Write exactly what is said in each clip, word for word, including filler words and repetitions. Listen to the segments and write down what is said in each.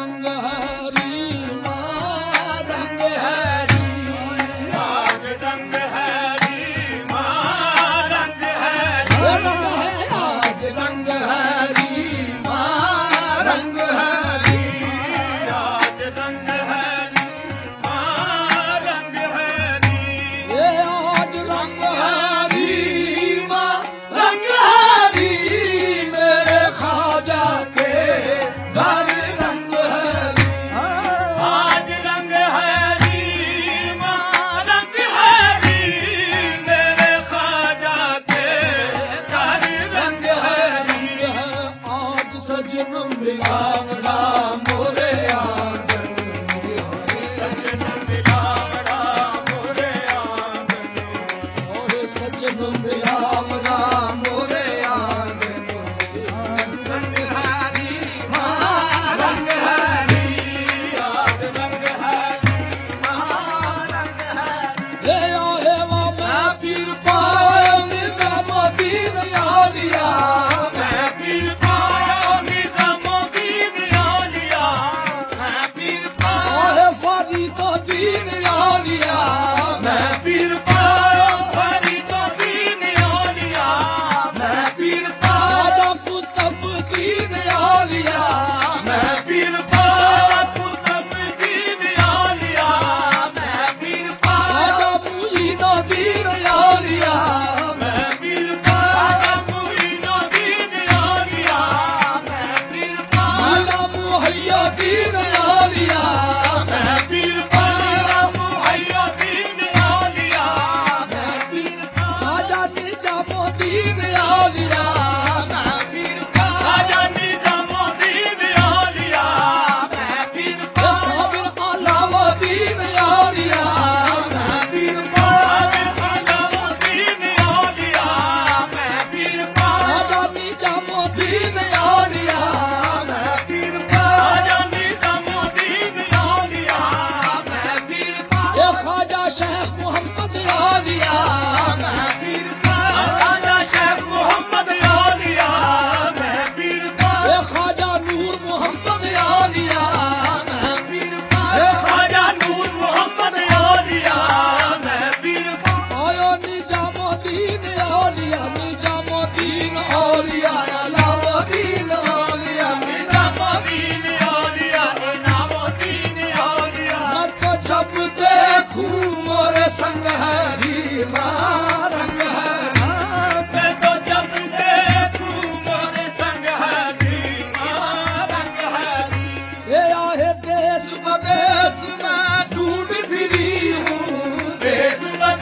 रंग हरी माँ रंग हरी, आज रंग हरी माँ रंग हरी, रंग है आज रंग हरी माँ रंग हरी, आज रंग हरी माँ रंग हरी, ये आज रंग हरी माँ रंग हरी, मेरे ख्वाजा के घर रंग हरी, आज रंग हरी माँ रंग हरी, मेरे ख्वाजा के घर रंग हरी, आज सजन मिलावड़ा मोरे आंगन में, सजन मिलावड़ा मोरे आंगन में, और सजन मिलावड़ा मोरे आंगन में, रंग हरी माँ रंग हरी, आज रंग हरी माँ रंग हरी, ले आए वो मैं पीर पाया निजामुद्दीन यादिया, मैं पीर पाया निजामुद्दीन यादिया, मैं पीर पाया फरीदुद्दीन यादिया, मैं पीर पाया फरीदुद्दीन यादिया, मैं पीर पाया कुतुबुद्दीन यादिया, मैं पीर पाया कुतुबुद्दीन यादिया, मैं पीर पाया मुईनुद्दीन यादिया, मैं पीर पाया मुईनुद्दीन यादिया, मैं पीर पाया मुहय्यद्दीन यादिया, मैं पीर पाया मुहय्यद्दीन यादिया, मैं पीर ख्वाजा निजामुद्दीन यादिया, मैं पीर पाया खाजा निजामुद्दीन यादिया, मैं पीर पाया साबिर अलाउद्दीन यादिया, मैं पीर पाया अलाउद्दीन यादिया, मैं पीर पाया ख्वाजा निजामुद्दीन यादिया, मैं पीर पाया खाजा निजामुद्दीन यादिया, मैं पीर पाया ये ख्वाजा शेख मोहम्मद यादिया, मैं पीर पाया खाजा शेख मोहम्मद यादिया, मैं पीर पाया ये ख्वाजा नूर मोहम्मद यादिया, मैं पीर पाया खाजा नूर मोहम्मद यादिया, मैं पीर पाया आयो निजामुद्दीन औलिया, निजामुद्दीन औलिया, अलाउद्दीन औलिया, निजामुद्दीन यादिया, इनामुद्दीन यादिया, मैं तो जब देखूं मोरे संग हरी माँ रंग हरी, मैं तो जब देखूं मोरे संग हरी माँ रंग हरी, ये आहे देश बदेश में ढूंढ फिरी हूँ, देश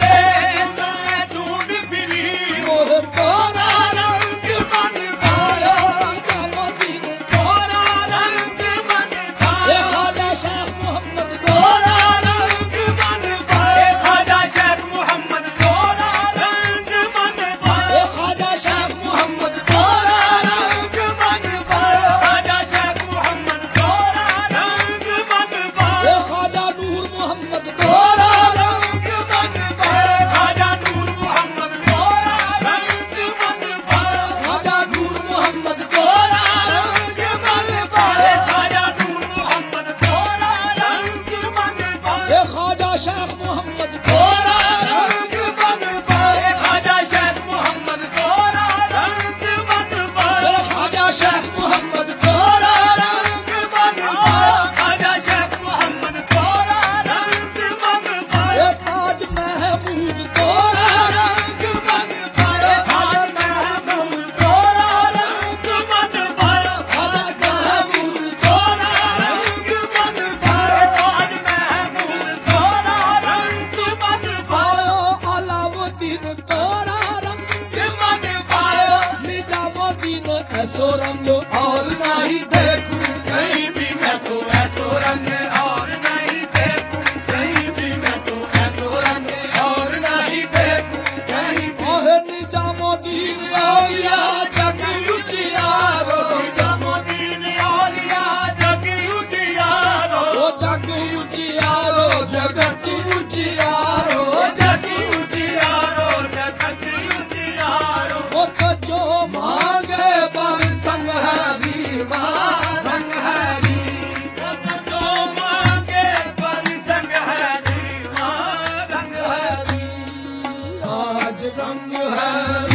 बदेश में ढूंढ फिरी हूँ, मोह तोरा रंग बन पाया निजामुद्दीन, तोरा रंग बन ये पाया, ख्वाजा शेख मोहम्मद तोरा रंग बन पाया, खाजा शेख मोहम्मद तोरा रंग बन ये पाया, ख्वाजा शेख मोहम्मद तोरा रंग बन पाया, खाजा शेख मोहम्मद तोरा रंग बन ये पाया, ख्वाजा नूर मोहम्मद तोरा रंग बन पाया, खाजा नूर मोहम्मद तोरा रंग बन पाया, ख्वाजा नूर मोहम्मद तोरा रंग बन पाया, खाजा नूर मोहम्मद तोरा रंग बन पाया, ये ख्वाजा शेख मोहम्मद तोरा रंग बन पाया, खाजा शेख मोहम्मद तोरा रंग बन पाया, ये ख्वाजा शेख मोहम्मद तोरा रंग बन पाया, खाजा शेख मोहम्मद तोरा रंग बन पाया, ये ताज महमूद तोरा रंग बन पाया, खाजा महमूद तोरा रंग बन पाया, ताज महमूद तोरा रंग बन पाया, ताज महमूद तोरा रंग बन पाया, आयो अलाउद्दीन तोरा रंग बन पाया, निजामुद्दीन ऐसो रंग और नहीं देखूं कहीं भी मैं तो ऐसो रंग और नहीं देखूं, कहीं भी मैं तो ऐसो रंग और नहीं देखूं, कहीं भी ओहे निजामुद्दीन औलिया जग उजियारो, निजामुद्दीन औलिया जग उजियारो, ओ जग उजियारो जगत उजियारो, जग उजियारो, जगत उजियारो, ओ तो जो मांगे बल संग हरी माँ रंग रंग है